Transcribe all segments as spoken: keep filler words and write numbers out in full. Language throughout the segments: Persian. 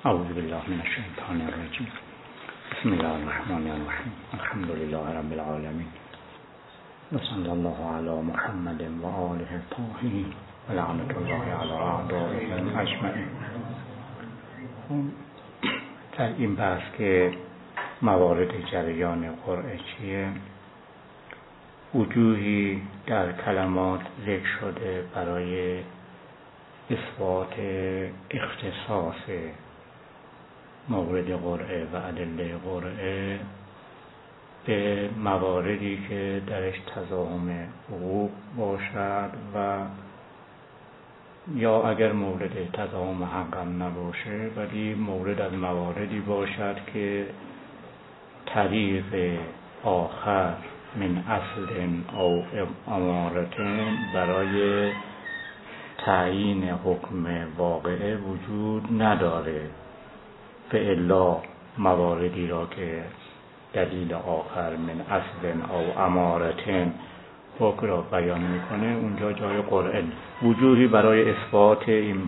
اعوذ بالله من الشیطان الرجیم. بسم الله الرحمن الرحیم. الحمد لله رب العالمین و صلی الله علی محمد و آله الطاهرین و لعنت الله علی اعدائهم اجمعین. در این بحث که موارد جریان قرعه چیه، وجوهی در کلمات ذکر شده برای اثبات اختصاص مورد قرعه و ادله قرعه به مواردی که درش تضاهم حقوق باشد و یا اگر مورد تضاهم حق هم نباشه ولی مورد از مواردی باشد که طریق آخر من اصل او امارتن برای تعیین حکم واقعه وجود نداره، فالا مواردی را که دلیل آخر من اصل او امارتن حکم را بیان میکنه اونجا جای قرعه. وجوهی برای اثبات این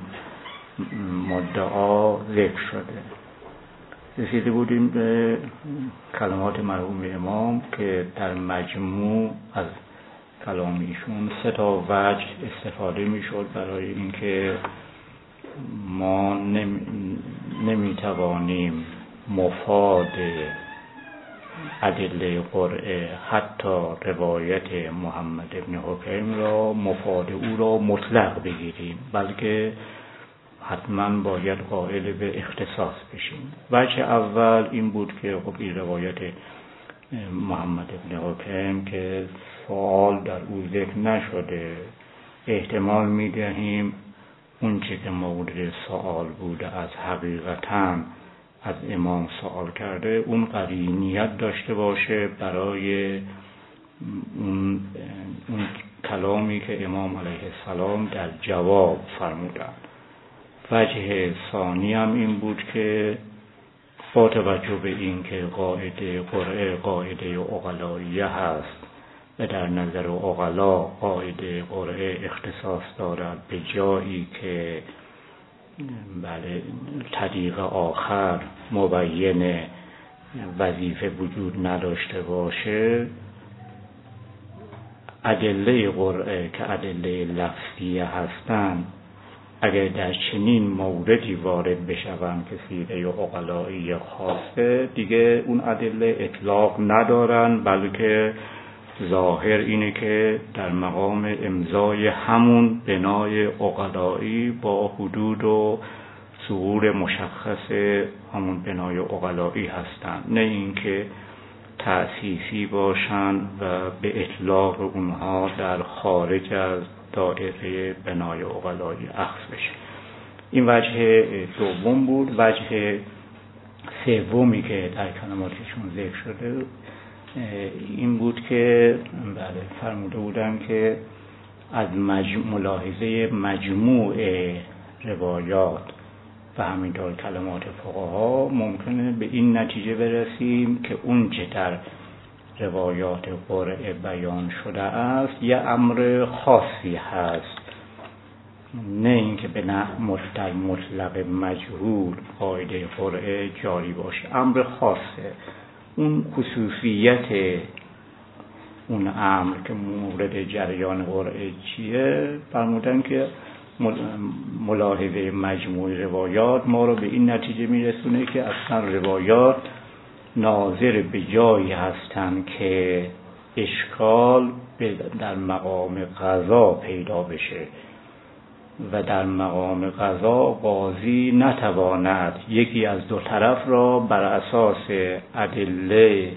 مدعا ذکر شده. رسیده بودیم به کلمات مرحوم امام که در مجموع از کلام ایشون سه تا وجه استفاده میشد برای اینکه ما نمیتوانیم مفاد ادله قرعه حتی روایت محمد ابن حکیم را مفاد او را مطلق بگیریم، بلکه حتما باید قائل به اختصاص بشیم. وجه اول این بود که خب این روایت محمد ابن حکیم که سوال در او ذکر نشده، احتمال میدهیم اون چه که مورد سوال بوده از حقیقتاً از امام سوال کرده اون قرینیت داشته باشه برای اون, اون کلامی که امام علیه السلام در جواب فرمودند. وجه ثانی هم این بود که با توجه به این که قاعده قرعه قاعده عقلاییه هست و در نظر عقلا قاعده قرعه اختصاص دارد به جایی که بله طریق آخر مبین وظیفه وجود نداشته باشه، ادله قرعه که ادله لفظیه هستند اگر در چنین موردی وارد بشوند که سیره عقلایی خاصه، دیگه اون ادله اطلاق ندارن، بلکه ظاهر اینه که در مقام امضای همون بنای عقلایی با حدود و ثغور مشخص همون بنای عقلایی هستند، نه اینکه تأسیسی باشند و به اطلاق اونها در خارج از دائره بنای عقلایی اخذ بشه. این وجه دوم بود. وجه سومی که در کلماتشون ذکر شده این بود که بله فرموده بودن که از مجموع ملاحظه مجموع روایات و همینطور کلمات فقها ممکنه به این نتیجه برسیم که اون چه در روایات قرعه بیان شده است یه امر خاصی هست، نه اینکه به نحو در مطلق مجهول قاعده قرعه جاری باشه. امر خاصه، اون خصوصیت اون امر که مورد جریان قرعه چیه فرمودن که ملاحظه مجموع روایات ما رو به این نتیجه میرسونه که اصلا روایات ناظر به جایی هستند که اشکال در مقام قضا پیدا بشه و در مقام قضا قاضی نتواند یکی از دو طرف را بر اساس ادله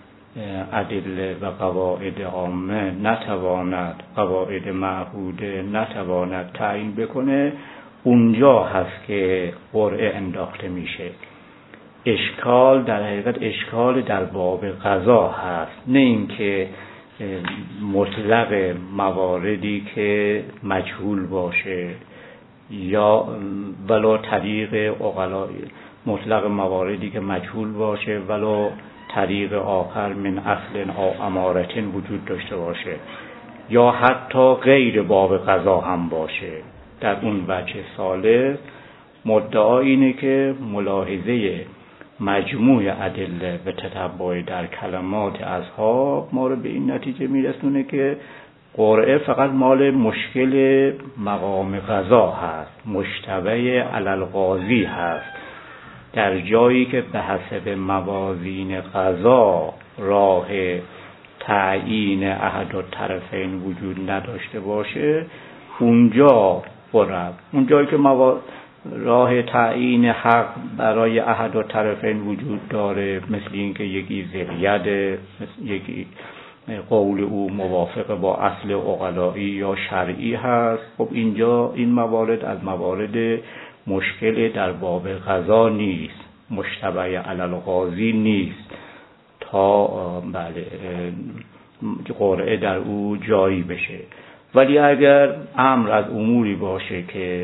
ادله و قواعد عامه نتواند قواعد معهوده نتواند تعیین بکنه. اونجا هست که قرعه انداخته میشه. اشکال در حقیقت اشکال در باب قضا هست، نه اینکه مطلق مواردی که مجهول باشه یا ولو طریق عقلا مطلق مواردی که مجهول باشه ولو طریق آخر من اصل او امارتن وجود داشته باشه یا حتی غیر باب قضا هم باشه. در اون وجه ثالث مدعا اینه که ملاحظه مجموع ادله و تتبع در کلمات اصحاب ما رو به این نتیجه میرسونه که قرعه فقط مال مشکل مقام قضا هست، مشتبه علی القاضی هست. در جایی که به حسب موازین قضا راه تعیین احد الطرفین وجود نداشته باشه، اونجا قرعه، اون جایی که موا... راه تعیین حق برای احد الطرفین وجود داره، مثل اینکه یکی ذریعه، مثل یکی قول او موافق با اصل عقلائی یا شرعی هست، خب اینجا این موارد از موارد مشکل در باب قضا نیست، مشتبه علی القاضی نیست تا بله قرعه در او جاری بشه. ولی اگر امر از اموری باشه که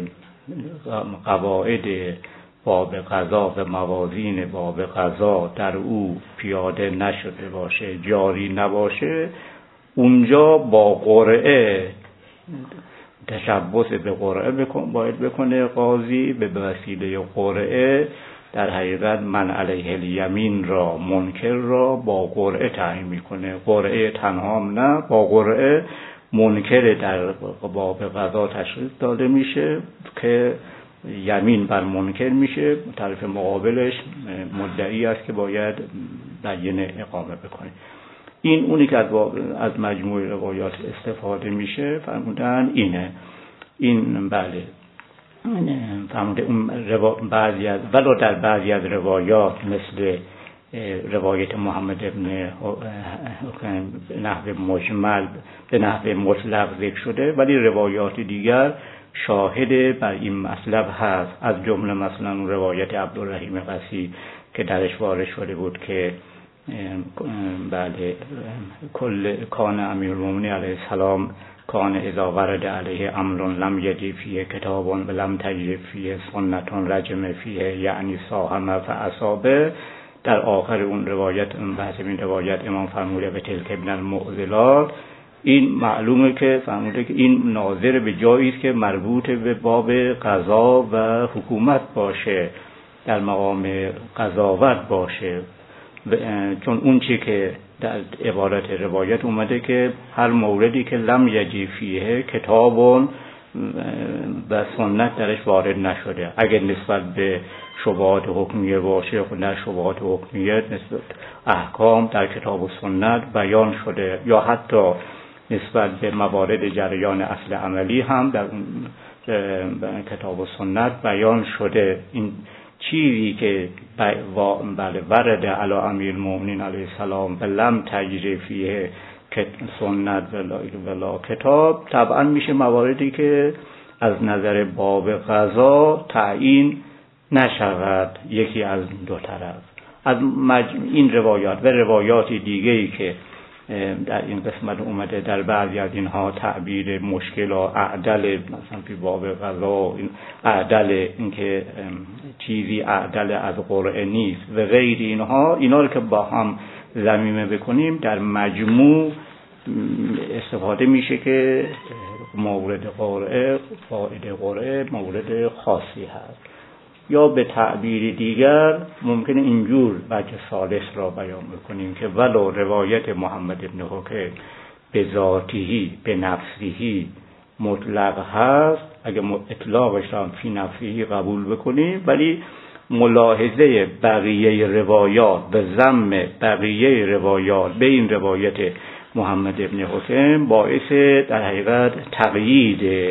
قواعد باب قضا و موازین باب قضا در او پیاده نشده باشه، جاری نباشه، اونجا با قرعه تشبث به قرعه بکن باید بکنه قاضی، به وسیله قرعه در حقیقت من علیه الیمین را، منکر را با قرعه تعیین میکنه. قرعه تنها نه، با قرعه منکر در باب قضا تشخیص داده میشه که یمین بر منکر میشه، طرف مقابلش مدعی است که باید بینه اقامه بکنه. این اونی که از, از مجموع روایات استفاده میشه فرمودن اینه. این بله فرموده اون روا... بعضی از ولو در بعضی از روایات مثل روایت محمد ابن حکم به نحو مجمل به نحو مطلق ذکر شده، ولی روایات دیگر شاهد بر این مطلب هست. از جمله مثلا روایت عبدالرحیم قسی که درش وارد شده بود که بله کل کان امیرالمومنین علیه السلام کان اذا ورد علیه امر لم یجد فیه کتاب و لم تجد فیه سنت رجم فیه یعنی ساهم فاصابه. در آخر اون روایت، بحث این روایت امام فرموده به تلک ابن المعضلات، این معلومه که فرموده که این ناظر به جایی است که مربوط به باب قضا و حکومت باشه، در مقام قضاوت باشه، چون اون چی که در عبارت روایت اومده که هر موردی که لم یجی فیه کتاب و سنت درش وارد نشده، اگر نسبت به شبهات حکمیه باشه، خود در شبهات حکمیه نسبت احکام در کتاب و سنت بیان شده، یا حتی نسبت به موارد جریان اصل عملی هم در کتاب و سنت بیان شده. این چیزی که بله ورد علی امیرالمومنین علیه السلام لم تجری فیه سنت ولا کتاب، طبعا میشه مواردی که از نظر باب قضا تعیین نشود یکی از دو طرف. از این روایات و روایات دیگه‌ای که در این قسمت اومده در بعضی از اینها تعبیر مشکل و اعدل، مثلا فی باب قضا اعدل، اینکه چیزی اعدل از قرعه نیست و غیر اینها، اینا رو که با هم ضمیمه بکنیم در مجموع استفاده میشه که مورد قرعه فائده قرعه مورد خاصی هست. یا به تعبیر دیگر ممکنه اینجور وجه ثالث را بیان بکنیم که ولو روایت محمد ابن حکم به ذاتهی به نفسهی مطلق هست، اگه اطلاقش را فی نفسهی قبول بکنیم، ولی ملاحظه بقیه روایات و ضم بقیه روایات به این روایت محمد ابن حکم باعث در حقیقت تقیید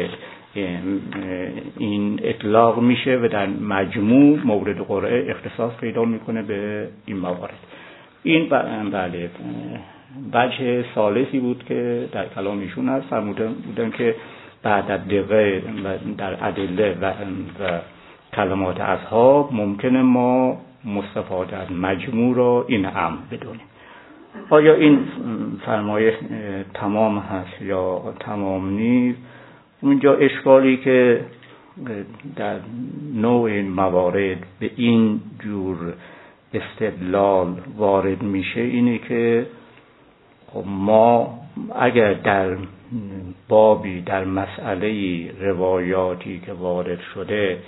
این اطلاق میشه و در مجموع مورد قرعه اختصاص پیدا میکنه به این موارد. این بله وجه ثالثی بود که در کلام ایشون هست. فرمودن بودن که بعد از دقیقه در ادله و, و کلمات اصحاب ممکنه ما مستفاده از مجموع را این امر بدونیم. آیا این فرمایش تمام هست یا تمام نیست؟ اونجا اشکالی که در نوع این موارد به این جور استدلال وارد میشه اینه که ما اگر در بابی در مسئله روایاتی که وارد شده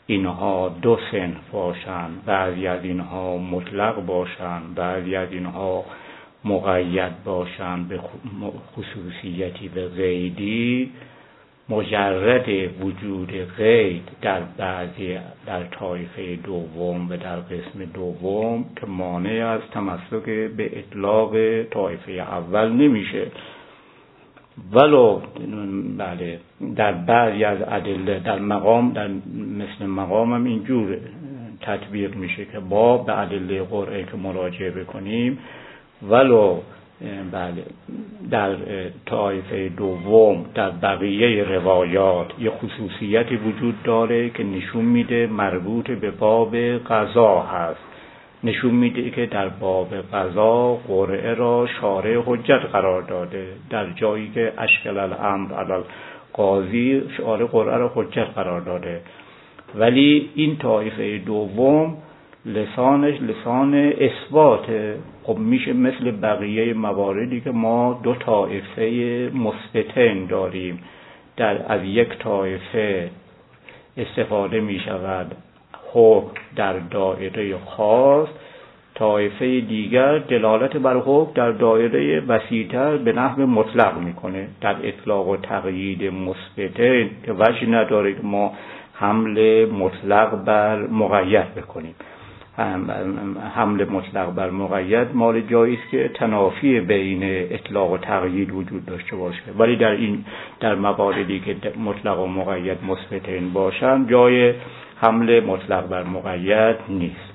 اینها دو صنف باشند، بعضی از اینها مطلق باشند، بعضی از اینها مقید باشند به خصوصیتی به قیدی، مجرد وجود قید در بعضی در طایفه دوم و در قسم دوم که مانع از تمسک به اطلاق طایفه اول نمیشه. ولو بله در بعضی از ادله در مقام در مثل مقام هم اینجور تطبیق میشه که با به ادله قرآنی که مراجعه بکنیم، ولو بله در طایفه دوم در بقیه روایات یه خصوصیتی وجود داره که نشون میده مربوط به باب قضا هست، نشون میده که در باب قضا قرعه را شارع حجت قرار داده، در جایی که اشکل الامر علی القاضی شارع قرعه را حجت قرار داده. ولی این طایفه دوم لسانش لسان اثباته. خب میشه مثل بقیه مواردی که ما دو طایفه مثبتین داریم، در از یک طایفه استفاده میشود حکم در دایره خاص، طایفه دیگر دلالت بر حکم در دایره وسیع‌تر به نحو مطلق میکنه. در اطلاق و تقیید مثبتین که وجه نداره که ما حمل مطلق بر مقید بکنیم. حمل مطلق بر مقید مال جایی است که تنافی بین اطلاق و تقیید وجود داشته باشه، ولی در این در مواردی که مطلق و مقید مثبتین باشن جای حمل مطلق بر مقید نیست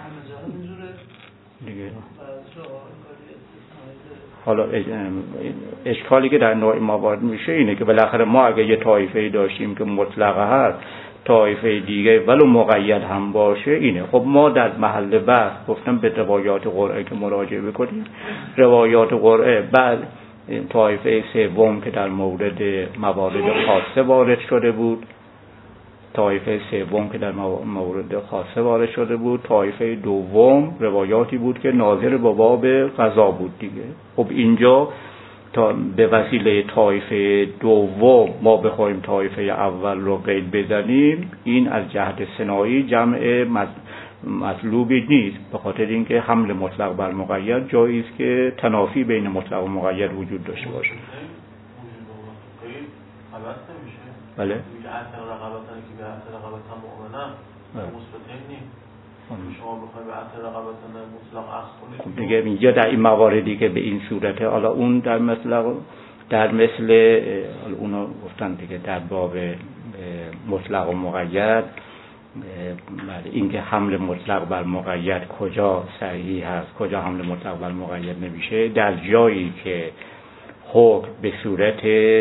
دیگه. حالا اشکالی که در نوع موارد میشه اینه که بالاخره ما اگه یه طایفه‌ای داشتیم که مطلق هست، طایفه دیگه ولو مقید هم باشه اینه. خب ما در محل بحث گفتم به روایات قرآنی که مراجعه بکنیم، روایات قرآنی بعد طایفه سوم که در مورد موارد خاصه وارد شده بود، طایفه سوم که در مورد خاصه وارد شده بود، طایفه دوم روایاتی بود که ناظر به باب قضا بود دیگه. خب اینجا تا به وسیله طایفه دوم ما بخوایم طایفه اول رو قید بزنیم، این از جهت صناعی جمع مطلوبی نیست، به خاطر اینکه حمل مطلق بر مقید جایی است که تنافی بین مطلق و مقید وجود داشته باشه. بله شما بخواید به اثر رقابتن مطلق اخذ کنید دیگه اینجا در این مواردی که به این صورته، حالا اون در مثل در مثل اونو گفتن دیگه در باب مطلق و مقید، اینکه حمل مطلق بر مقید کجا صحیح هست کجا حمل مطلق بر مقید نمیشه، در جایی که حکم به صورت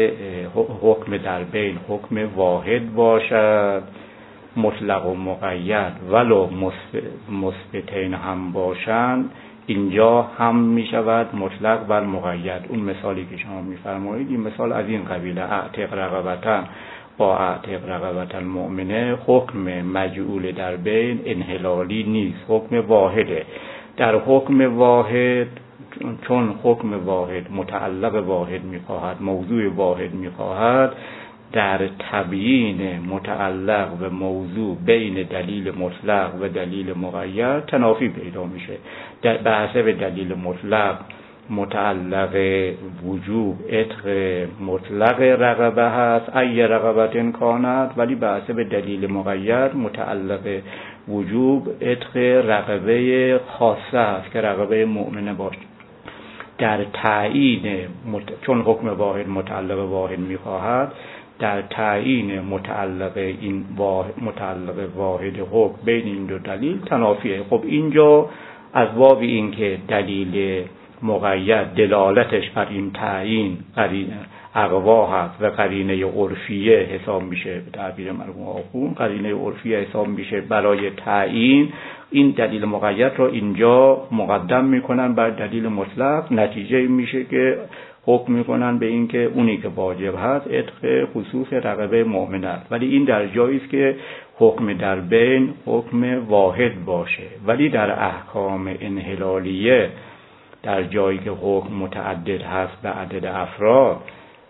حکم در بین حکم واحد باشد، مطلق و مقید ولو مثبتین هم باشند، اینجا هم می شود مطلق بر مقید. اون مثالی که شما می فرمایید این مثال از این قبیله، اعتق رقبتن با اعتق رقبتن مؤمنه، حکم مجعول در بین انحلالی نیست، حکم واحده. در حکم واحد چون حکم واحد متعلق واحد می خواهد، موضوع واحد می خواهد، در تبیین متعلق و موضوع بین دلیل مطلق و دلیل مقید تنافی پیدا میشه. در بحث به دلیل مطلق متعلق وجوب عتق مطلق رقبه هست، ای رقبت امکانت، ولی بحث به دلیل مقید متعلق وجوب عتق رقبه خاصه هست که رقبه مؤمنه باشه. در تعیین مت... چون حکم واحد متعلق واحد میخواهد، در تعیین متعلق این واحد متعلق واحد حکم بین این دو دلیل تنافیه. خب اینجا از باب این که دلیل مقید دلالتش بر این تعیین قرینه اقوا هست و قرینه عرفیه حساب میشه، به تعبیر مرحوم آخوند قرینه عرفیه حساب میشه برای تعیین، این دلیل مقید رو اینجا مقدم میکنن بر دلیل مطلق، نتیجه میشه که حکم میکنن به این که اونی که واجب هست عتق خصوص رقبه مؤمنه است. ولی این در جایی است که حکم در بین حکم واحد باشه. ولی در احکام انحلالیه در جایی که حکم متعدد هست به عدد افراد،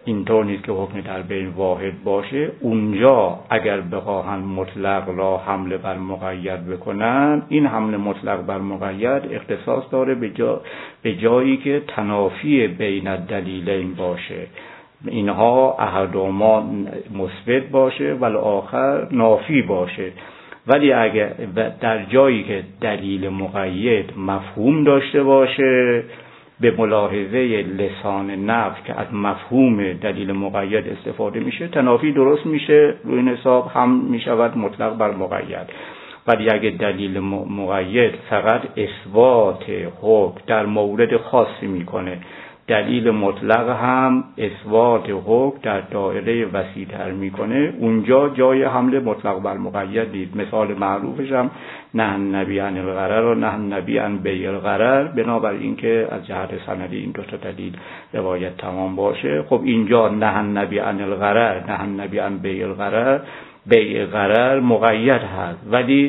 اینطور نیست که حکم در بین واحد باشه. اونجا اگر بخواهن مطلق را حمله بر مقید بکنن، این حمله مطلق بر مقید اختصاص داره به, جا به جایی که تنافی بین دلیلین باشه، اینها احدهما مثبت باشه ولی آخر نافی باشه. ولی اگر در جایی که دلیل مقید مفهوم داشته باشه، به ملاحظه لسان نفس که از مفهوم دلیل مقید استفاده میشه، تنافی درست میشه، روی این حساب هم میشود مطلق بر مقید. ولی اگه دلیل مقید فقط اثبات حکم در مورد خاصی میکنه، دلیل مطلق هم اثبات حکم در دایره وسیع‌تر میکنه، اونجا جای حمله مطلق بر مقید نیست. مثال معروفش هم نه النبی عن الغرر و نه النبی عن بیع الغرر. بنابراین که از جهت سندی این دو تا دلیل روایت تمام باشه، خب اینجا نه النبی عن الغرر نه النبی عن بیع الغرر، بیع غرر مقید هست، ولی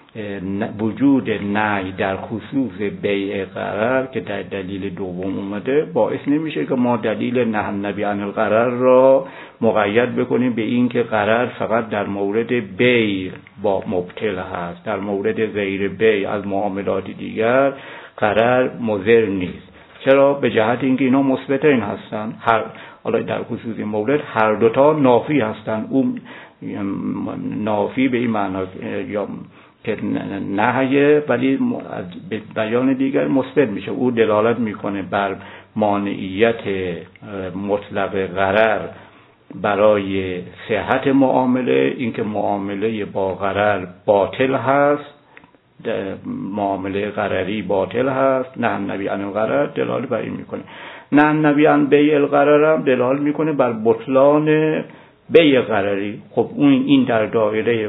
وجود نهی در خصوص بیع غرر که در دلیل دوم اومده باعث نمیشه که ما دلیل نه النبی عن الغرر را مقید بکنیم به این که غرر فقط در مورد بیع با مبطل هست، در مورد غیر بیع از معاملات دیگر غرر مضر نیست. چرا؟ به جهت اینکه اینا مثبتین هستن. هر حالا در خصوص این مورد هر دوتا نافی هستن. اون نافی به این معنا یا که نهیه، ولی به بیان دیگر مثبت میشه. او دلالت میکنه بر مانعیت مطلق غرر برای صحت معامله، اینکه معامله با غرر باطل هست، معامله غرری باطل هست. نه النبی عن الغرر دلالت بر این میکنه. نه النبی عن بیع الغرر هم دلالت میکنه بر بطلان بیع غرری. خب اون این در دایره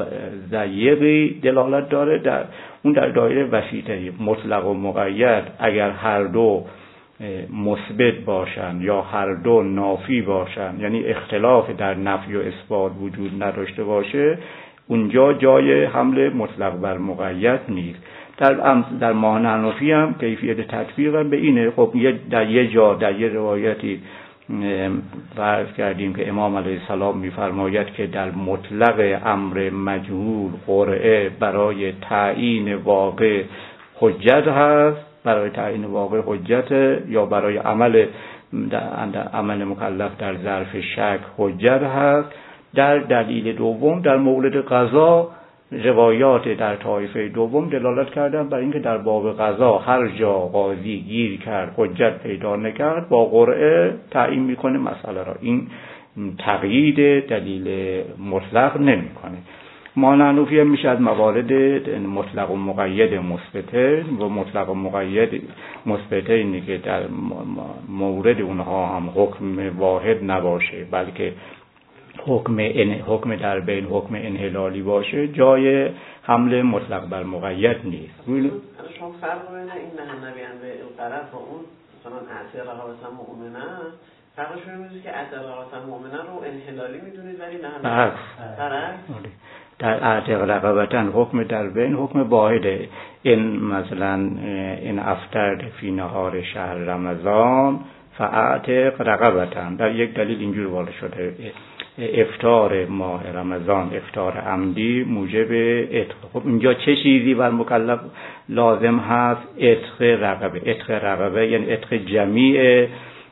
ضیقی دلالت داره، در اون در دایره وسیع‌تری. مطلق و مقید اگر هر دو مثبت باشن یا هر دو نافی باشن، یعنی اختلاف در نفی و اثبات وجود نداشته باشه، اونجا جای حمله مطلق بر مقید نیست. در در معنی حنفی هم کیفیت تطبیق به اینه. خب در یه جا در یه روایتی فرض کردیم که امام علیه السلام می‌فرماید که در مطلق امر مجهول قرعه برای تعیین واقع حجت هست، برای تعیین واقع حجت یا برای عمل عمل مکلف در ظرف شک حجت هست. در دلیل دوم در مورد قضا روایات در طایفه دوم دلالت کردن بر اینکه در باب قضا هر جا قاضی گیر کرد حجت پیدا نکرد با قرعه تعیین میکنه مسئله را. این تقیید دلیل مطلق نمیکنه. مانعنوفی هم میشه از موارد مطلق و مقید مثبته و مطلق و مقید مثبته اینه که در مورد اونها هم حکم واحد نباشه، بلکه حکم ان حکم در بین حکم انحلالی باشه، جای حمله مطلق بر مقید نیست. شما فرق بین این نه نبی عن بیع الغرر با اون مثلا اعطی رقبة مؤمنه، فرقش اینه میشه که اعطی رقبة مؤمنه رو انحلالی میدونید ولی نه برعکس. در اعطی رقبة حکم در بین حکم واحده. این مثلا این افطر فی نهار شهر رمضان فاعتق رقبة، در یک دلیل اینجور وارد شده افطار ماه رمضان افطار عمدی موجب عتق. خب اینجا چه چیزی بر مکلف لازم هست؟ عتق رقبه. عتق رقبه یعنی عتق جمیع،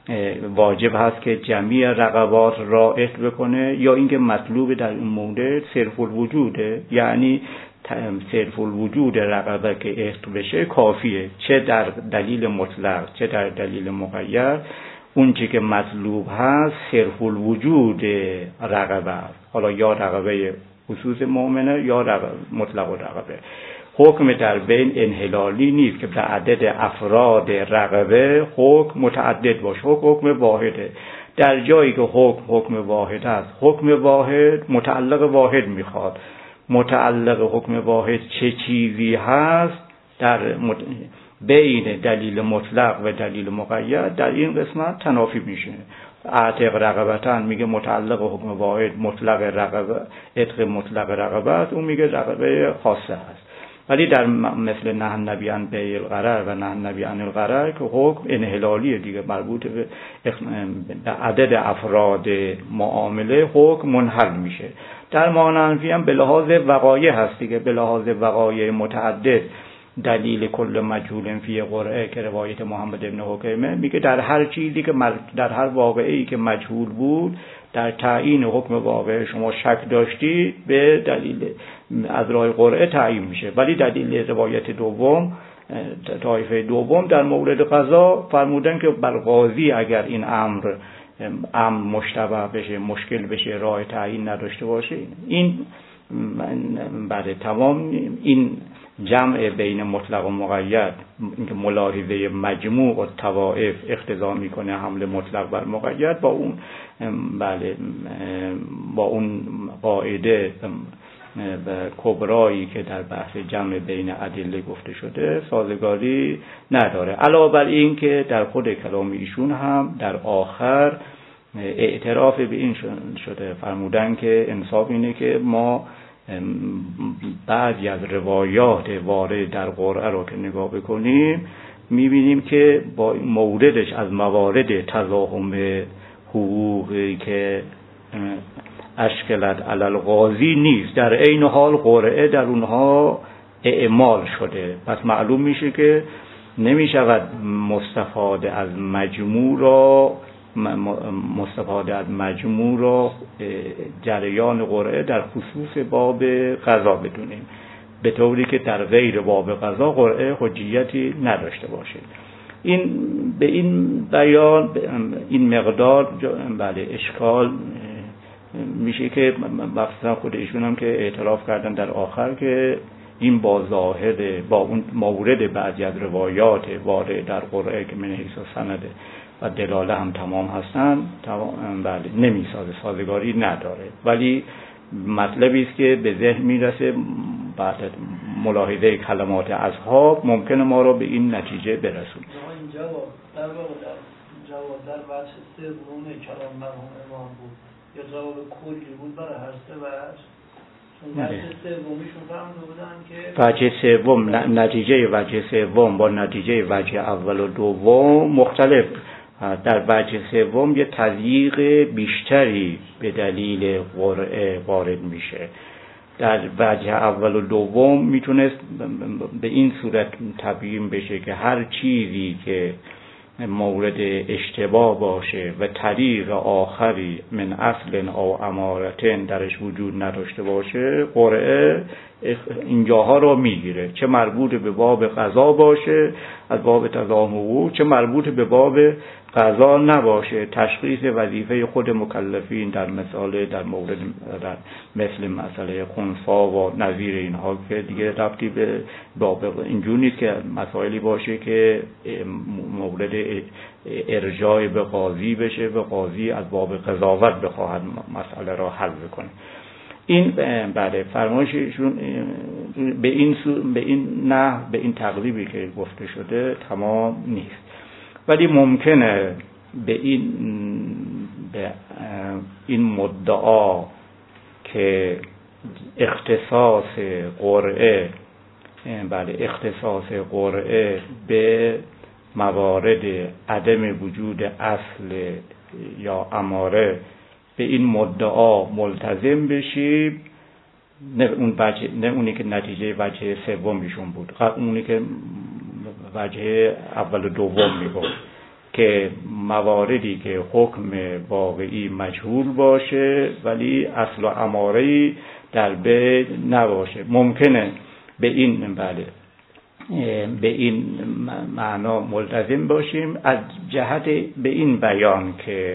واجب هست که جمیع رقبات را عتق بکنه، یا اینکه مطلوب در این مورد صرف الوجوده، یعنی صرف الوجود رقبه که عتق بشه کافیه، چه در دلیل مطلق چه در دلیل مقید. اون چی که مطلوب هست صرف الوجود رقبه است، حالا یا رقبه خصوص مؤمنه یا رقبه مطلق و رقبه. حکم در بین انحلالی نیست که در عدد افراد رقبه حکم متعدد باشه، حکم حکم واحده. در جایی که حکم حکم واحد است، حکم واحد متعلق واحد میخواد. متعلق حکم واحد چه چیزی هست در مت... بین دلیل مطلق و دلیل مقید در این قسمت تنافی میشه. اعتق رقبتن میگه متعلق حکم واحد مطلق رقبه، عتق مطلق رقبه است، اون میگه رقبه خاصه است. ولی در مثل نهی النبی عن بیع الغرر و نهی النبی عن الغرر که حکم انحلالیه دیگه، مربوط به عدد افراد معامله حکم منحل میشه. در مانعنفی هم به لحاظ وقایع هست دیگه، به لحاظ وقایع متعدد. دلیل کل مجهول فی قرعه که روایت محمد بن حکیمه میگه در هر چیزی که در هر واقعی که مجهول بود در تعیین حکم واقع شما شک داشتید به دلیل از راه قرعه تعیین میشه. ولی دلیل روایت دوم، طایفه دوم در مورد قضا فرمودن که بر قاضی اگر این امر امر مشتبه بشه، مشکل بشه، راه تعیین نداشته باشه، این بعد تمام این جمع بین مطلق و مقید، اینکه ملاحظه مجموع و طوائف اقتضا میکنه حمل مطلق بر مقید، با اون بله با اون قاعده کبرایی که در بحث جمع بین ادله گفته شده سازگاری نداره. علاوه بر این که در خود کلام ایشون هم در آخر اعتراف به این شده، فرمودن که انصاف اینه که ما بعضی از روایات وارد در قرعه رو که نگاه بکنیم میبینیم که با موردش از موارد تضاهم حقوقی که اشکلت علی القاضی نیست، در عین حال قرعه در اونها اعمال شده. پس معلوم میشه که نمیشود مستفاده از مجموع را مستفاده از مجموع را جریان قرعه در خصوص باب قضا بدونیم، به طوری که در غیر باب قضا قرعه حجیتی نداشته باشه. این به این بیان این مقدار بله اشکال میشه که مثلا خود ایشون هم که اعتراف کردن در آخر که این با ظاهر با اون مورد بعضی از روایات وارد در قرعه که من حیث سنده و دلاله هم تمام هستن تمام بله نمیسازه، سازگاری نداره. ولی مطلبی است که به ذهن میرسه بعد ملاحظه کلمات اصحاب ممکنه ما رو به این نتیجه برسونه. اینجا در واقع جواب در بحث سوم کلام مرحوم امام بود یا جواب کلی بود برای هر سه بحث؟ چون بحث سومیشون فهمده بودن که وجه سوم نتیجه وجه سوم با نتیجه وجه اول و دوم مختلف. در وجه سوم یه تضییق بیشتری به دلیل قرعه وارد میشه. در وجه اول و دوم میتونست به این صورت تبیین بشه که هر چیزی که مورد اشتباه باشه و طریق آخری من اصل او امارتن درش وجود نداشته باشه قرعه اینجاها رو میگیره، چه مربوط به باب قضا باشه از باب تضاهم حقوق، چه مربوط به باب قضا نباشه. تشخیص وظیفه خود مکلفین در مثال در مورد در مثل مسئله خنثی و نظیر اینها که دیگه ربطی به باب اینجور نیست که مسائلی باشه که مورد ارجاع به قاضی بشه و قاضی از باب قضاوت بخواهد مسئله را حل کنه. این بله فرمایششون به این به این نه به این تقریبی که گفته شده تمام نیست، ولی ممکنه به این به این مدعا که اختصاص قرعه بله اختصاص قرعه به موارد عدم وجود اصل یا اماره به این مدعا ملتزم بشیم، نه اون وجه نه اونی که نتیجه وجه سومیشون بود، اونی که وجه اول و دوم میگفت که مواردی که حکم واقعی مجهول باشه ولی اصل و اماره‌ای در بین نباشه، ممکنه به این بله به این معنا ملتزم باشیم از جهت به این بیان که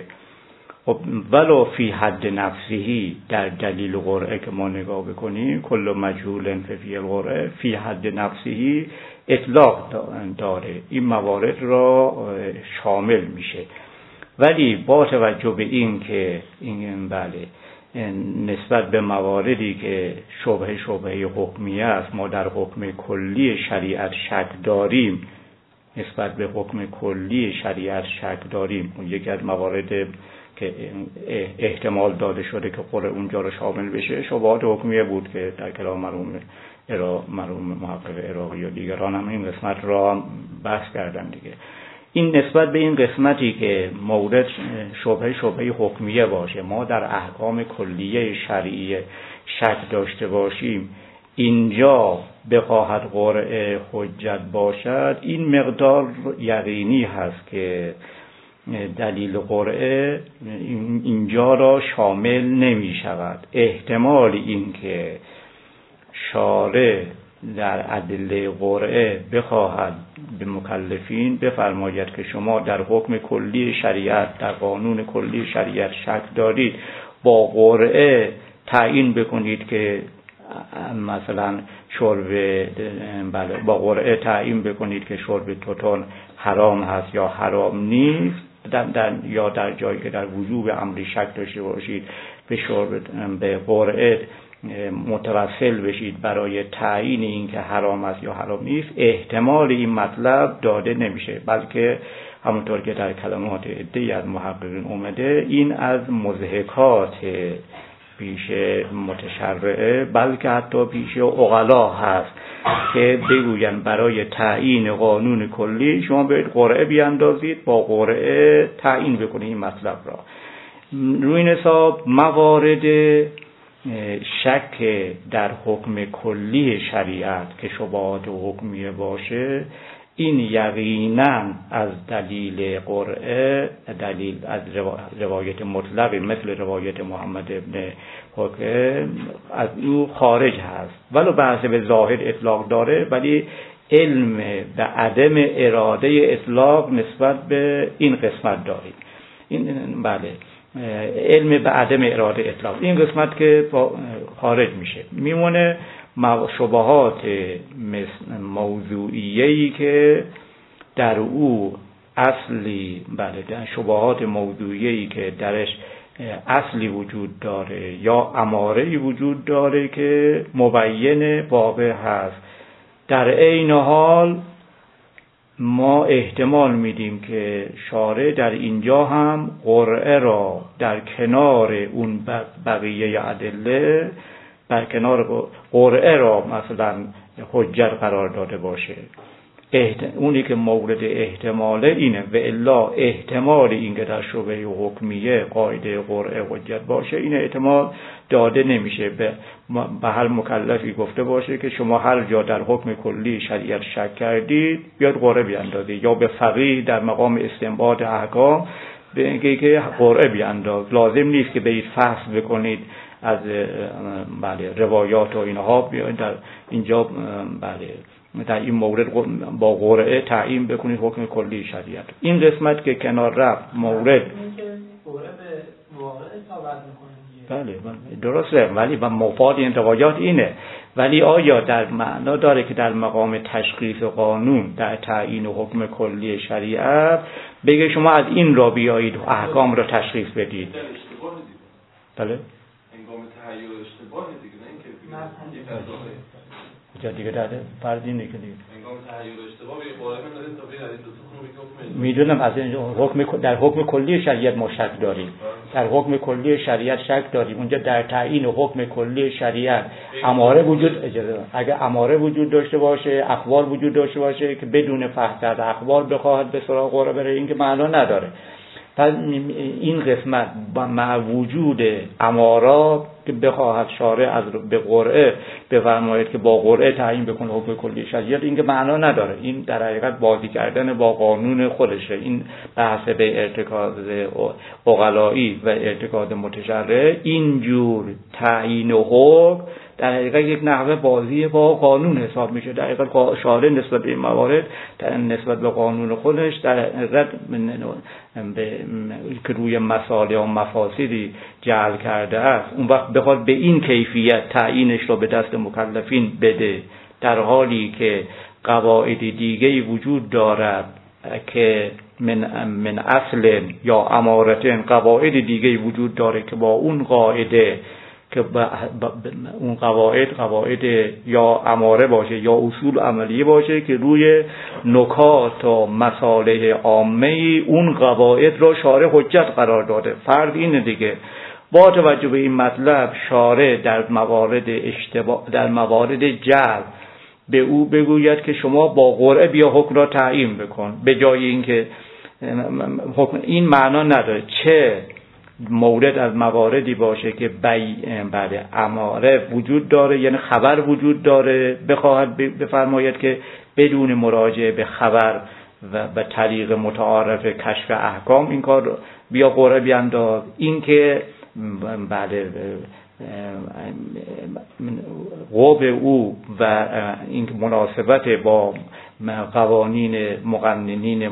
ولو فی حد نفسهی در دلیل قرعه که ما نگاه بکنیم کل مجهول فی القرعه فی حد نفسهی اطلاق داره، این موارد را شامل میشه. ولی با توجه به این که این بله نسبت به مواردی که شبهه شبهه حکمیه است ما در حکم کلی شریعت شک داریم، نسبت به حکم کلی شریعت شک داریم، اون یکی از موارد که احتمال داده شده که قرعه اونجا رو شامل بشه شبهات حکمیه بود که در کلام مرحوم مرحوم محقق عراقی و دیگران هم این قسمت را بحث کردن دیگه. این نسبت به این قسمتی که مورد شبهه شبهه حکمیه باشه، ما در احکام کلیه شرعی شک داشته باشیم، اینجا بخواهد قرعه حجت باشد، این مقدار یقینی هست که دلیل قرعه اینجا را شامل نمی شود. احتمال این که شارع در ادله قرعه بخواهد به مکلفین بفرماید که شما در حکم کلی شریعت، در قانون کلی شریعت شک دارید، با قرعه تعیین بکنید که مثلا شرب بله با قرعه تعیین بکنید که شرب توتون حرام هست یا حرام نیست، در در یا در جایی که در وجوب امری شک داشته باشید به شرب به قرعه متوسل بشید برای تعیین این که حرام است یا حرام نیست، احتمال این مطلب داده نمیشه، بلکه همونطور که در کلمات عده‌ای از محققین اومده، این از مضحکات پیش متشرعه بلکه حتی پیش عقلا هست که بگوین برای تعیین قانون کلی شما باید قرعه بیاندازید، با قرعه تعیین بکنید این مطلب را. روی این حساب موارد شک در حکم کلی شریعت که شبهات حکمیه باشه، این یقینا از دلیل قرعه، دلیل از روایت مطلق مثل روایت محمد ابن حکم از او خارج هست، ولو بحث به ظاهر اطلاق داره، ولی علم به عدم اراده اطلاق نسبت به این قسمت داریم. این بله علم به عدم اراده اطلاق این قسمت که خارج میشه، میمونه شبهات موضوعیه‌ای که در او اصلی بله در شبهات موضوعیه‌ای که درش اصلی وجود داره یا اماره‌ای وجود داره که مبین واقع هست. در عین حال ما احتمال میدیم که شارع در اینجا هم قرعه را در کنار اون بقیه ادله، در کنار قرعه را مثلا حجت قرار داده باشه. اونی که مورد احتماله اینه، و الا احتمال این که در شبهه حکمیه قاعده قرعه حجت باشه، این احتمال داده نمیشه. به, به هر مکلفی گفته باشه که شما هر جا در حکم کلی شریعت شک کردید بیاد قرعه بیاندازید، یا به فقیه در مقام استنباط احکام بگه که قرعه بیانداز. لازم نیست که برید فحص بکنید از بله روایات و اینها بیاید در اینجا بله در این مورد با قرعه تعیین بکنید حکم کلی شریعت. این قسمت که کنار رفت مورد بله بله درسته، ولی و مفاد این روایات اینه، ولی آیا در معنا داره که در مقام تشخیص قانون در تعیین حکم کلی شریعت بگه شما از این را بیایید و احکام را تشخیص بدید؟ بله هنگام تحییر اشتباه دیگه، نه اینکه جا دیگه داده فرض اینه که دیگه هنگام تحییر اشتباه به قرعه بندازید تا ببینید تو حکم میدونم از این حکم در حکم کلی شریعت ما شک داریم، در حکم کلی شریعت شک داریم. اونجا در تعیین حکم کلی شریعت اماره وجود اجازه اگه اماره وجود داشته باشه، اخبار وجود داشته باشه که بدون فحص از اخبار بخواهد به سراغ قرعه بره، این که معنا نداره. پس این قسمت مع وجود امارات که بخواهد شارع از به قرعه بفرماید که با قرعه تعیین بکن حکم کلی شریعت، این که معنا نداره. این در حقیقت بازی کردن با قانون خودشه. این بحث به ارتکاز عقلایی و ارتکاز متشرع، اینجور تعیین حکم در حقیقت یک نحوه بازی با قانون حساب میشه. در حقیقت شارع نسبت به این موارد نسبت به قانون خودش در حقیقت که روی مصالح و مفاسدی جعل کرده است، اون وقت بخواد به این کیفیت تعیینش رو به دست مکلفین بده، در حالی که قواعد دیگه‌ای وجود دارد که من من اصل یا امارتن قواعد دیگه‌ای وجود داره که با اون قاعده که با اون قواعد قواعد یا اماره باشه یا اصول عملیه باشه که روی نکات و مصالح عامه اون قواعد را شارع حجت قرار داده. فرض اینه دیگه، با توجه به این مطلب شارع در موارد اشتباه در موارد جعل به او بگوید که شما با قرعه بیا حکم را تعیین بکن، به جای اینکه حکم این معنا نداره. چه مورد از مواردی باشه که بی بعد اماره وجود داره، یعنی خبر وجود داره، بخواهد بفرماید که بدون مراجعه به خبر و به طریق متعارف کشف احکام این کار بیا قرعه بیانداز. این که بعد قوب او و این مناسبت با قوانین مقننین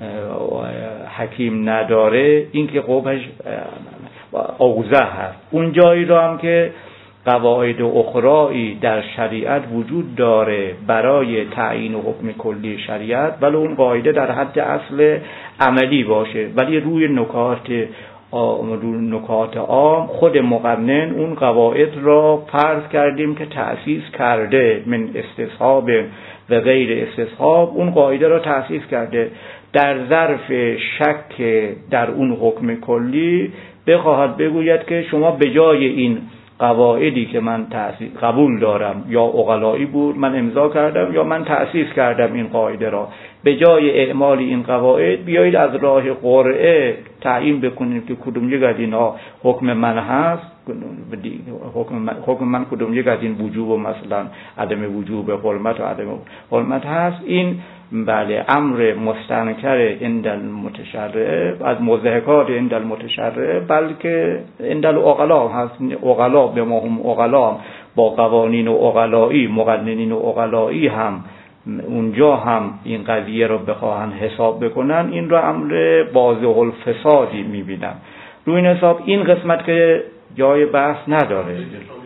حکیم نداره، این که قوبش اوضح هست. اون جایی رو هم که قواعد اخرایی در شریعت وجود داره برای تعیین حکم کلی شریعت، ولی اون قاعده در حد اصل عملی باشه، ولی روی نکات نکات عام خود مقنن اون قواعد را فرض کردیم که تأسیس کرده، من استصحاب و غیر استصحاب اون قاعده را تأسیس کرده. در ظرف شک در اون حکم کلی بخواهد بگوید که شما به جای این قواعدی که من تأسیس قبول دارم، یا عقلایی بود من امضا کردم یا من تأسیس کردم این قاعده را، به جای اعمال این قواعد بیایید از راه قرعه تعیین بکنید که کدوم یک از اینها حکم من هست، حکم من, حکم من کدوم یک از این وجوب و مثلا عدم وجوب حرمت و عدم حرمت هست. این بله امر مستنکر عند المتشرع، از مضحکات عند المتشرع، بلکه عند العقلاء هست. عقلاء به ما هم عقلاء با قوانین و عقلایی مقننین و عقلایی هم اونجا هم این قضیه رو بخواهن حساب بکنن، این رو امر واضح الفسادی میبینن. روی این حساب این قسمت که جای بحث نداره.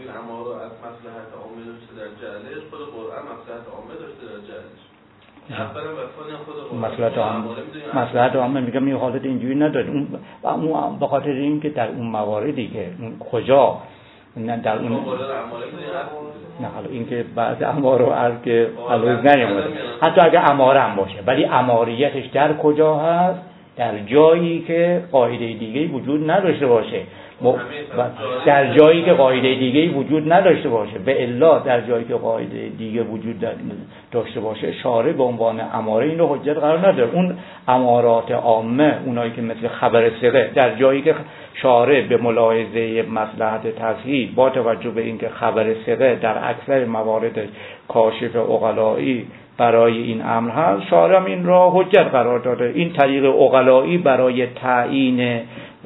مصلحت عامه مصلحت عامه میگم این حالت اینجوری نداره. اون اون به خاطر اینکه در اون مواردی که اون کجا نه در اون نه حالا اینکه بعد اماره و عرض که هنوز نیامده، حتی اگه اماره هم باشه ولی اماریتش در کجا هست؟ در جایی که قاعده دیگه‌ای وجود نداشته باشه، در جایی که قاعده دیگه‌ای وجود نداشته باشه. به الا در جایی که قاعده دیگه وجود داشته باشه شارع به عنوان اماره این رو حجت قرار نداره. اون امارات عامه، اونایی که مثل خبر ثقه، در جایی که شارع به ملاحظه مصلحت تصحیح با توجه به اینکه خبر ثقه در اکثر موارد کاشف عقلایی برای این امر هست، شارع این را حجت قرار داده. این طریق عقلایی برای تعیین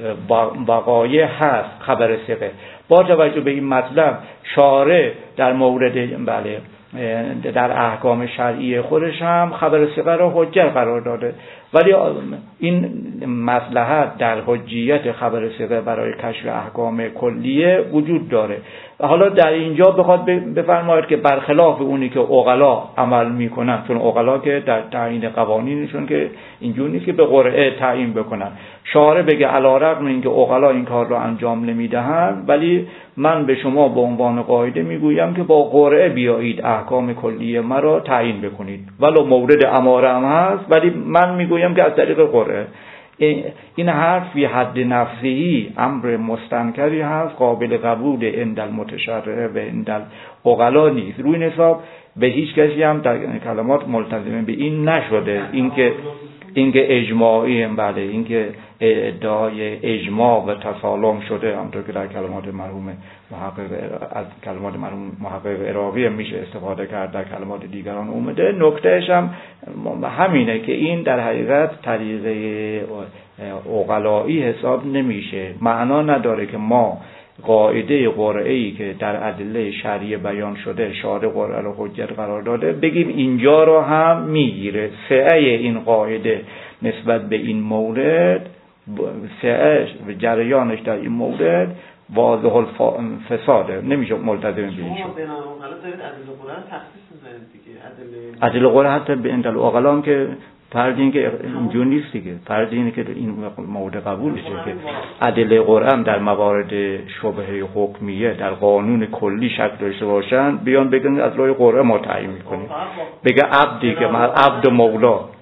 وقایع هست خبر ثقه. با توجه به این مطلب شارع در مورد بله در احکام شرعی خودش هم خبر ثقه را حجت قرار داده، ولی این مصلحت در حجیت خبر ثقه برای کشف احکام کلیه وجود داره. حالا در اینجا بخواد بفرماید که برخلاف اونی که عقلا عمل میکنن، چون عقلا که در تعیین قوانینشون که اینجوری نیست که به قرعه تعیین بکنن، شارع بگه علی‌رغم اینکه عقلا این کار رو انجام نمیدهن ولی من به شما به عنوان قاعده میگویم که با قرعه بیایید احکام کلیه مرا تعیین بکنید، ولو مورد اماره هم هست ولی من میگویم که از طریق قرعه. این حرف فی حد نفسهی امر مستنکری هست، قابل قبول عند المتشرع و عند العقلا نیست. روی این حساب به هیچ کسی هم در کلمات ملتزم به این نشده. اینکه اینکه اجماعی بله اینکه ادعای اجماع و تسالم شده، همونطور که در کلمات مرحوم محقق از کلمات مرحوم محقق عراقی میشه استفاده کرد، در کلمات دیگران اومده. نکتهش هم همینه که این در حقیقت طریقه عقلایی حساب نمیشه. معنا نداره که ما قاعده قرعه‌ای که در ادله شرعی بیان شده شارع قرعه رو حجت قرار داده بگیم اینجا رو هم میگیره. سعه این قاعده نسبت به این مورد، سعه و جریانش در این مورد واضح الفساده، نمیشه ملتزم به این شد. شما بنام حالا دارید ادله قرعه رو تخصیص می‌ذارید دیگه. ادله ادله قرعه حتی به عند العقلا هم که فرض این که اینجور نیست دیگه، فرض اینه که این مورد قبول بشه که ادله قرآن در موارد شبهه حکمیه در قانون کلی شک داشته باشن بیان بگن از راه قرآن ما تعیین می‌کنیم. بگه عبدی که عبد و مولا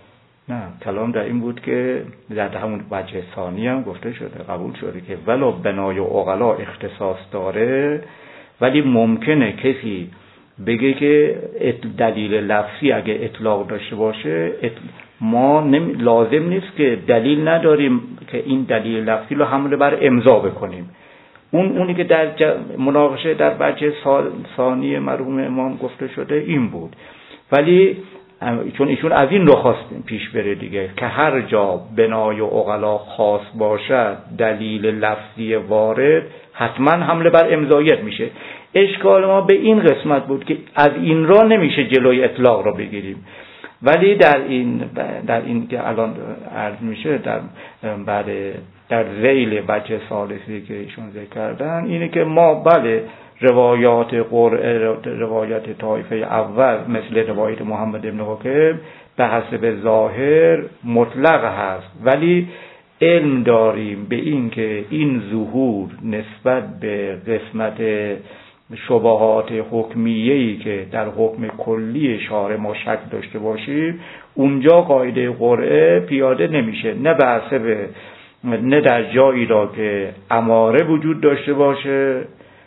نه، کلام در این بود که در همون وجه ثانی هم گفته شده، قبول شده که ولو بنای عقلا اختصاص داره، ولی ممکنه کسی بگه که دلیل لفظی اگه اطلاق داشته باشه، ما نمی... لازم نیست که دلیل نداریم که این دلیل لفظی رو حمل بر امضا بکنیم. اون اونی که در ج... مناقشه در وجه ثانی مرحوم امام گفته شده این بود، ولی چون ایشون از این رو خواست پیش بره دیگه که هر جا بنای عقلا خاص باشد دلیل لفظی وارد حتما حمله بر امضایت میشه. اشکال ما به این قسمت بود که از این را نمیشه جلوی اطلاق را بگیریم، ولی در این در این که الان عرض میشه در بعد در ذیل بچه ثالثی که ایشون ذکر کردن اینه که ما بله روایات قرآن، روایات طایفه اول مثل روایت محمد بن حکم به حسب ظاهر مطلق هست، ولی علم داریم به این که این ظهور نسبت به قسمت شبهات حکمیه‌ای که در حکم کلی شارع ما شک داشته باشیم اونجا قاعده قرعه پیاده نمیشه، نه به حسب نه در جایی را که اماره وجود داشته باشه،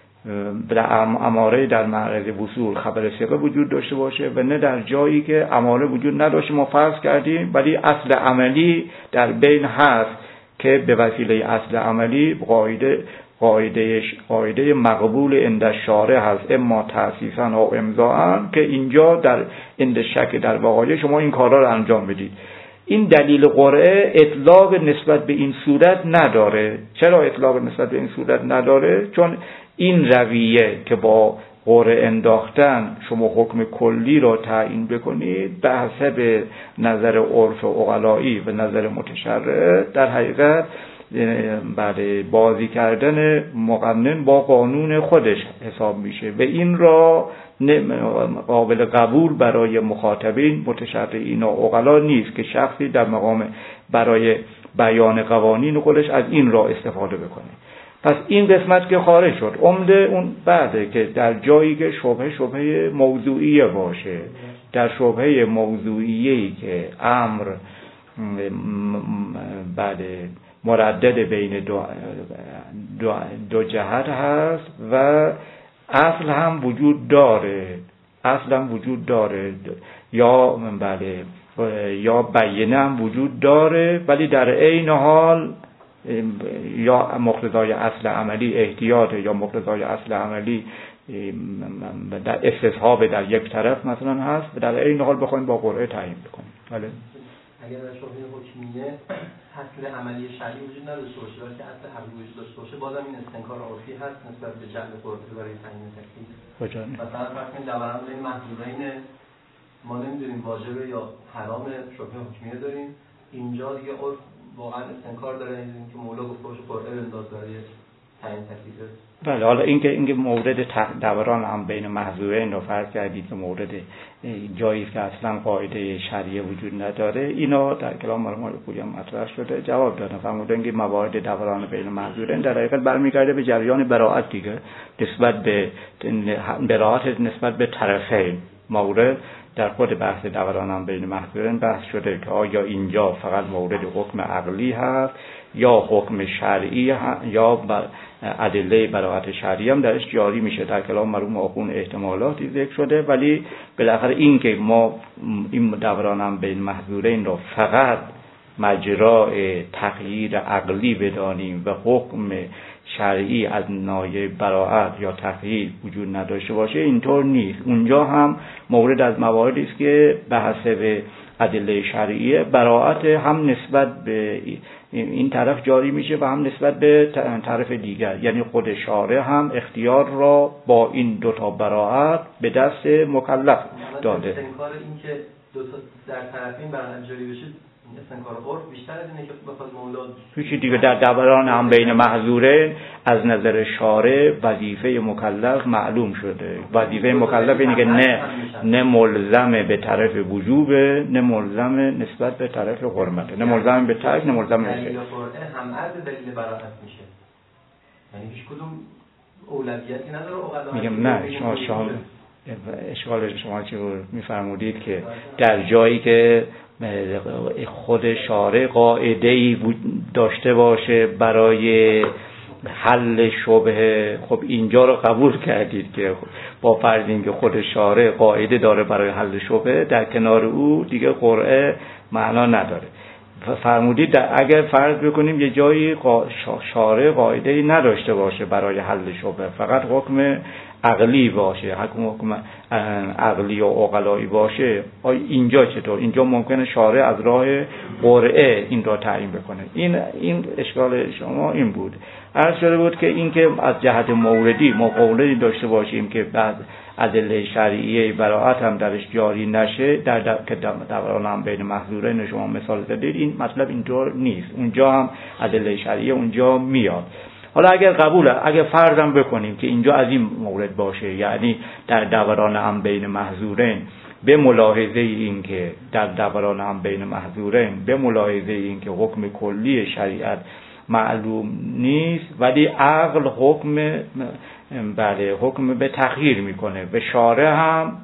اماره در معرض وصول خبر ثقه وجود داشته باشه، و نه در جایی که اماره وجود نداشته ما فرض کردیم ولی اصل عملی در بین هست که به وسیله اصل عملی قاعده قاعده قاعده مقبول عند الشارع هست، اما تأسیساً و امضاءً، که اینجا در عند شک در واقعه شما این کارا رو انجام بدید. این دلیل قرعه اطلاق نسبت به این صورت نداره. چرا اطلاق نسبت به این صورت نداره؟ چون این رویه که با قرعه انداختن شما حکم کلی را تعیین بکنید به حسب نظر عرف عقلایی و نظر متشرع در حقیقت بعد بازی کردن مقنن با قانون خودش حساب میشه و این را قابل قبول برای مخاطبین متشرعین و عقلا نیست که شخصی در مقام برای بیان قوانین خودش از این را استفاده بکنه. پس این قسمت که خارج شد، عمده اون بعده که در جایی که شبهه شبهه موضوعیه باشه، در شبهه موضوعیه‌ای که امر بعد مردد بین دو, دو, دو جهت هست و اصل هم وجود داره، اصل هم وجود داره یا بله یا بیینه هم وجود داره، ولی در عین حال یا مقتضای اصل عملی احتیاط یا مقتضای اصل عملی در استصحاب در یک طرف مثلا هست و در عین حال بخوایم با قرعه تعیین بکنیم. بله اگر در شبهه حکمیه اصل عملی شرعی وجود نداشته باشه ولی که اصل عقلی وجود داشته باشه، بازم این استنکار عرفی هست نسبت به جعل قرعه برای تعیین تکلیف. مثلا فرض کنید دوران بین محظورین ما نمیدونیم واجبه یا حرام شبهه حکمیه داریم، اینجا دیگه عرف واقعا استنکار داره این که مولا گفته باشه قرعه بنداز برای تعیین تکلیف. بله، حالا اینکه اینکه مورد دوران هم بین محظورین رو فرض کردید که مورد جایی که اصلا قاعده شرعیه وجود نداره، اینا در کلام مرحوم پوری هم مطرح شده، جواب دادن، فرمودن که موارد دوران بین محظورین در حقیقت برمیگرده به جریان براءت دیگه، نسبت به براءت نسبت به طرفین. مورد در خود بحث دوران هم بین محظورین بحث شده که آیا اینجا فقط مورد حکم عقلی هست یا حکم شرعی یا ادله براءت شرعی هم درش جاری میشه. در کلام مرحوم آخوند احتمالاتی ذکر شده، ولی بالاخره این که ما این دوران هم بین محظورین رو فقط مجرای تغییر عقلی بدانیم و حکم شرعی از ناحیه براءت یا تغییر وجود نداشته باشه، اینطور نیست. اونجا هم مورد از مواردی است که به حسب ادله شرعیه براءت هم نسبت به این طرف جاری میشه و هم نسبت به طرف دیگر، یعنی خود شارع هم اختیار را با این دوتا براءت به دست مکلف داده. استنکار این که دو تا در طرفین براءت جاری بشه استنکار عرف بیشتر از اینه که بخواد مولا هیچ دیگه در دوران هم بین محظورین از نظر شارع وظیفه مکلف معلوم شده. وظیفه مکلف اینه که نه نه ملزم به طرف وجوبه، نه ملزم نسبت به طرف حرمته، نه ملزم به ترک، نه ملزم به دلیل قرعه هم عرض دلیل براءت میشه، یعنی هیچ کدوم اولویتی نداره. میگم نه، شما شما اشکال شما چی رو میفرمودید که در جایی که خود شارع قاعده‌ای داشته باشه برای حل شبهه. خب اینجا رو قبول کردید که با فرض اینکه خود شارع قاعده داره برای حل شبهه، در کنار او دیگه قرعه معنا نداره. فرمودید اگر فرض بکنیم یه جایی شارع قاعده‌ای نداشته باشه برای حل شبهه، فقط حکم عقلی باشه، حکم حکم عقلی و عقلایی باشه، اینجا چطور؟ اینجا ممکنه شارع از راه قرعه این را تعیین بکنه. این این اشکال شما این بود. عرض شده بود که این که از جهت موردی ما قولی داشته باشیم که بعد ادله شرعیه براءت هم درش جاری نشه، در, در که دوران هم بین محظورین شما مثال زدید، این مطلب اینطور نیست. اونجا هم ادله شرعیه اونجا میاد. حالا اگر قبوله، اگر فرضم بکنیم که اینجا از این مورد باشه، یعنی در دوران هم بین محظورین به ملاحظه این که در دوران هم بین محظورین به ملاحظه این که حکم کلی شریعت معلوم نیست، ولی عقل حکم بله حکم به تغییر میکنه و شارع هم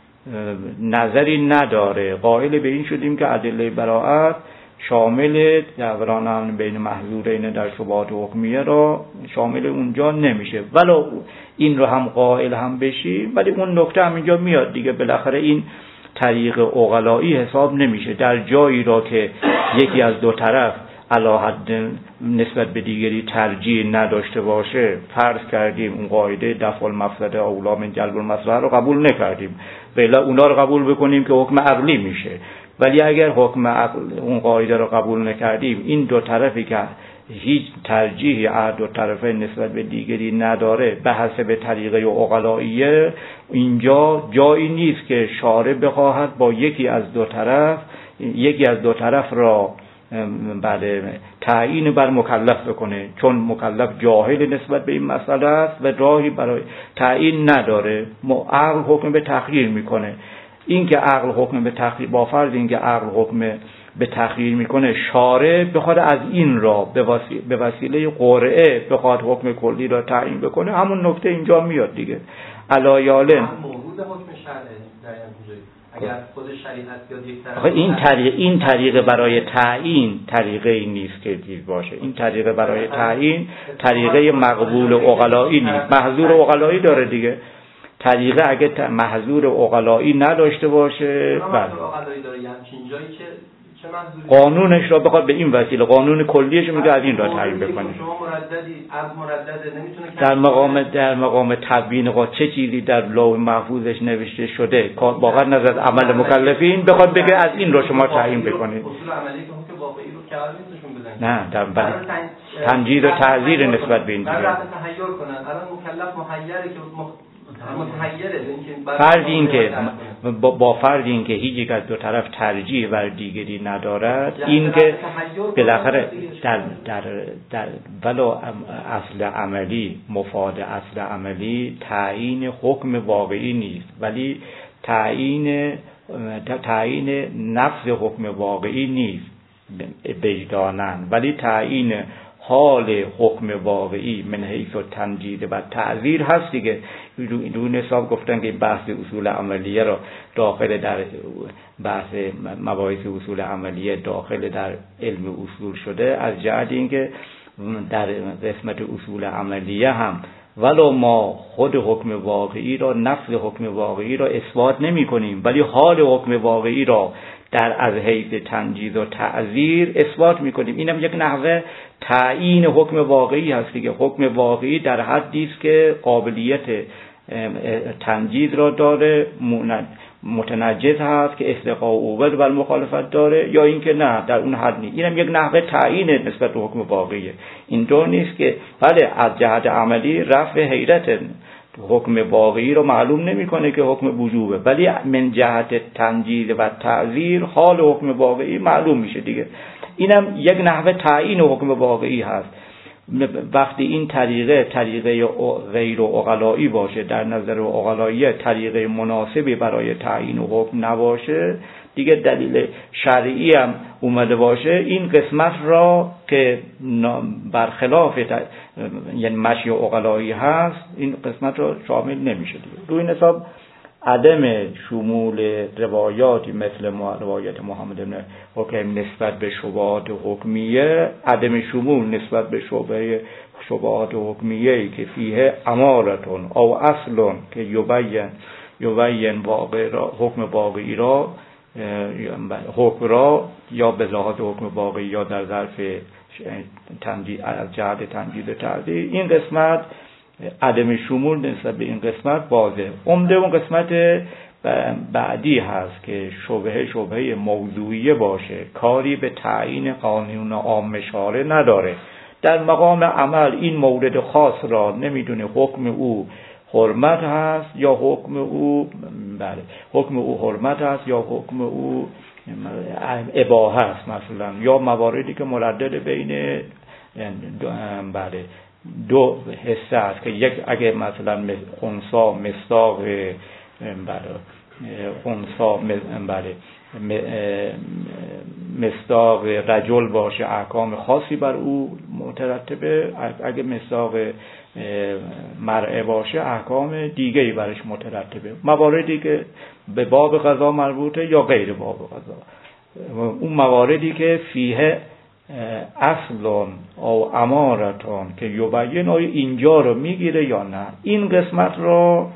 نظری نداره. قائل به این شدیم که ادله براءت شامل دوران هم بین محظورین در شبهات حکمیه را شامل اونجا نمیشه. ولو این رو هم قائل هم بشیم، ولی اون نکته هم اینجا میاد دیگه، بالاخره این طریق عقلایی حساب نمیشه. در جایی را که یکی از دو طرف علی حد نسبت به دیگری ترجیح نداشته باشه، فرض کردیم اون قاعده دفع المفسده اولی من جلب المصلحه رو قبول نکردیم، ولی اونا رو قبول بکنیم که حکم عقلی میشه. ولی اگر حکم عقل اون قاعده رو قبول نکردیم، این دو طرفی که هیچ ترجیحی از دو طرفه نسبت به دیگری نداره به حسب طریقه عقلاییه، اینجا جایی نیست که شارع بخواهد با یکی از دو طرف یکی از دو طرف را بعد تعیین بر مکلف بکنه، چون مکلف جاهل نسبت به این مسئله است و راهی برای تعیین نداره. عقل حکم به تخییر میکنه. این که عقل حکم به تخییر، با فرض این که عقل حکم به تخییر میکنه، شارع بخواد از این را به وسیله قرعه بخواد حکم کلی را تعیین بکنه، همون نکته اینجا میاد دیگه. علایالن مورد حکم شرعه در اینجایی اگر خود شریعت بیاد یک طرف، این طریق این طریق برای تعیین طریقه ای نیست که چیز باشه. این طریقه برای تعیین طریقه مقبول عقلایی نیست. محظور عقلایی داره دیگه. طریقه اگه محظور عقلایی نداشته باشه، بله عقلایی داره، یعنی اینجایی که قانونش را بخواد به این وسیله، قانون کلیش میگه از این را تعیین بکنه. شما مرددی از مردد نمیتونه در مقام در مقام تبیین قا چه چیزی در لوح محفوظش نوشته شده واقعا نظر عمل مکلفین بخواد بگه از این را شما تعیین بکنید. اصول عملی که حکم واقعی رو که نمیتونشون بزنید. نه در تنجید و تعذیر نسبت به این دیگه. بعد تحیر کنن. الان مکلف محیره که فرض این که با فرض این که هیچ یک از دو طرف ترجیح بر دیگری ندارد، این که بالاخره در در در ولو اصل عملی مفاد اصل عملی تعیین حکم واقعی نیست، ولی تعیین تعیین نفس حکم واقعی نیست وجداناً، ولی تعیین حال حکم واقعی من حیث تنجید و تعذیر هست دیگه. دون حساب گفتن که بحث اصول عملیه را داخل در بحث مباحث اصول عملیه داخل در علم اصول شده، از جهت اینکه در قسمت اصول عملیه هم ولو ما خود حکم واقعی را، نفس حکم واقعی را اثبات نمی کنیم، ولی حال حکم واقعی را در از حیث تنجیز و تعذیر اثبات میکنیم. اینم یک نحوه تعیین حکم واقعی هست دیگه. حکم واقعی در حدی است که قابلیت تنجیز را داره، متنجز هست که استقاء اوبد و مخالفت داره، یا اینکه نه در اون حد نیست. اینم یک نحوه تعیین نسبت به حکم واقعیه. این دو نیست که بله از جهت عملی رفع حیرت حکم واقعی رو معلوم نمیکنه که حکم وجوبه، ولی من جهت تنجیز و تعذیر حال حکم واقعی معلوم میشه دیگه. اینم یک نحوه تعیین حکم واقعی هست. وقتی این طریقه طریقه غیر عقلایی باشه، در نظر عقلایی طریقه مناسبی برای تعیین حکم نباشه دیگه، دلیل شرعی هم اومده باشه، این قسمت را که برخلاف یعنی مشی عقلایی هست، این قسمت را شامل نمیشه دیگه. روی این حساب عدم شمول روایاتی مثل روایت محمد بن حکیم نسبت به شبهات حکمیه، عدم شمول نسبت به شبهه شبهات حکمیه که فیه امارتون او اصلون که یبین یبین واقع را حکم واقعی را حکم را یا به ذات حکم واقعی یا در ظرف تمدید از جهت تمدید و تعدیل، این قسمت عدم شمول نسبت به این قسمت واضحه. عمده اون قسمت بعدی هست که شبهه شبهه موضوعیه باشه، کاری به تعیین قانون عام شارع نداره، در مقام عمل این مورد خاص را نمیدونه حکم او حرمت هست یا حکم او بله حکم او حرمت هست یا حکم او اباحه است مثلا، یا مواردی که مردد بین بله دو حصه است که یک اگه مثلا خنثا مصداق بله خنثا بله مصداق رجل باشه احکام خاصی بر او مترتبه، اگه مصداق مرعه باشه احکام دیگه‌ای برش مترتبه، مواردی که به باب قضا مربوطه یا غیر باب قضا، اون مواردی که فیه اصلون او امارتون که یبین آیا اینجا رو میگیره یا نه، این قسمت رو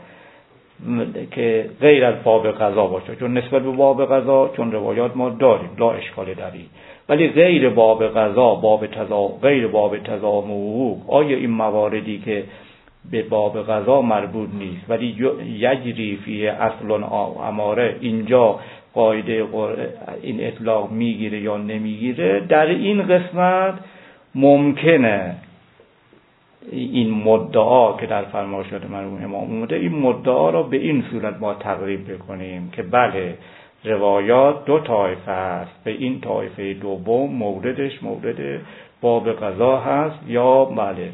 که غیر از باب قضا باشه، چون نسبت به باب قضا چون روایات ما داریم لا اشکال داری، ولی غیر باب قضا باب تضا غیر باب تضامن حقوق، آیا این مواردی که به باب قضا مربوط نیست ولی یجری فیه اصلون او اماره اینجا قاعده این اطلاق میگیره یا نمیگیره، در این قسمت ممکنه این مدعا که در فرمایشات مرحوم امام اومده این مدعا را به این صورت ما تقریب بکنیم که بله روایات دو طایفه است، به این طایفه دوم موردش مورد باب قضا هست یا بله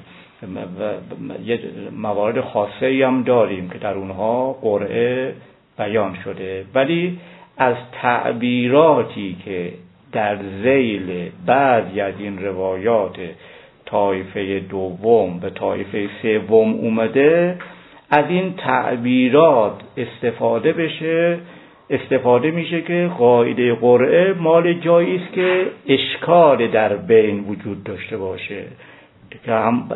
یه موارد خاصه هم داریم که در اونها قرعه بیان شده، ولی از تعبیراتی که در ذیل بعضی از این روایات طایفه دوم به طایفه سوم اومده، از این تعبیرات استفاده بشه استفاده میشه که قاعده قرعه مال جایی است که اشکال در بین وجود داشته باشه، که هم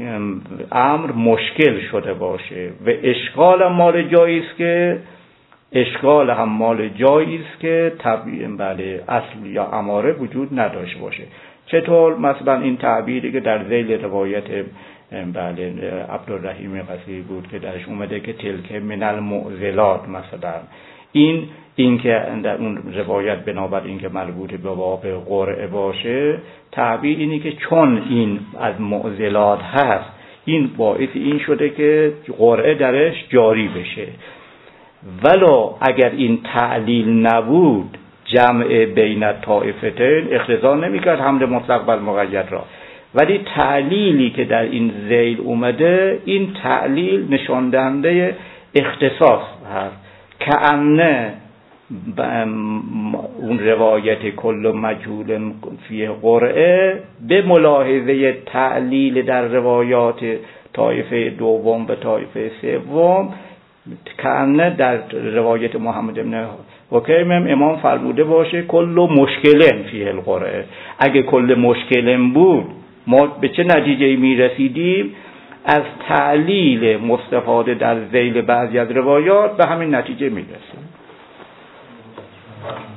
امر مشکل شده باشه و اشکال مال جایی است که اشکال هم مال جایی است که طبیعاً بله اصل یا اماره وجود نداشته باشه. چطور؟ مثلا این تعبیری که در ذیل روایت بله عبدالرحیم قصی بود که درش اومده که تلک من المعضلات، مثلا این این که در اون روایت بنابر این که مربوط به باب قرعه باشه، تعبیر اینی که چون این از معضلات هست این باعث این شده که قرعه درش جاری بشه، ولو اگر این تعلیل نبود جمع بین طائفتین اقتضا نمی‌کرد حمل مطلق بر مقید را، ولی تعلیلی که در این ذیل اومده این تعلیل نشان دهنده اختصاص هست، که انه اون روایت کل مجهول فیه قرعه به ملاحظه تعلیل در روایات طایفه دوم به طایفه سوم، که انه در روایت محمد بن حکیم امام فرموده باشه کل مشکلن فیه القرعه، اگه کل مشکلن بود ما به چه نتیجه‌ای میرسیدیم؟ از تعلیل مستفاده در ذیل بعضی از روایات به همین نتیجه میرسیم.